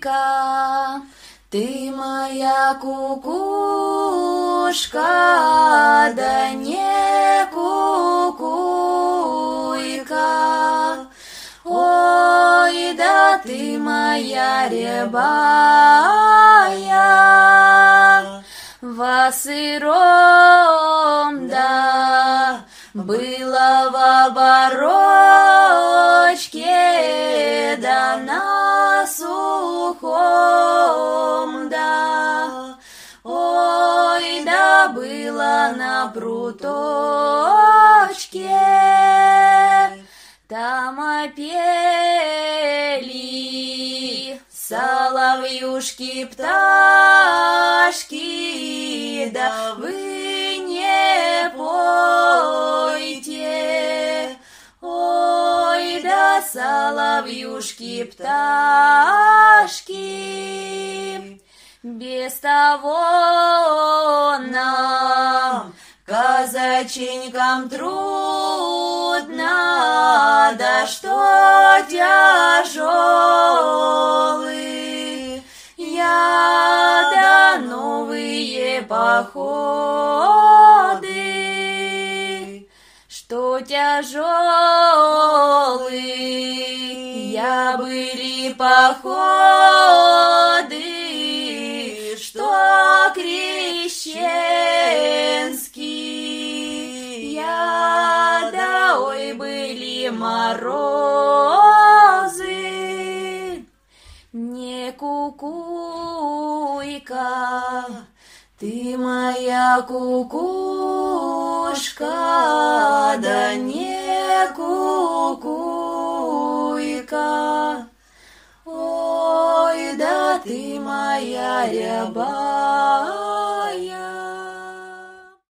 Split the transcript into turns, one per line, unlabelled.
Ты моя кукушка, да не кукуйка. Ой, да ты моя рябая, во сыром, да, было в оборочке, да на сухом, да. Ой, да было на пруточке, там опели соловьюшки, пташки, да вы не пойте. Ой, да соловьюшки, пташки, без того нам, казаченькам, трудно, да что тяжелый я, да новые походы, что тяжелый я были походы, что крещенские я, да ой были морозы. Не кукуйка, ты моя кукушка, да не кукуйка. Ой, да ты моя рябая.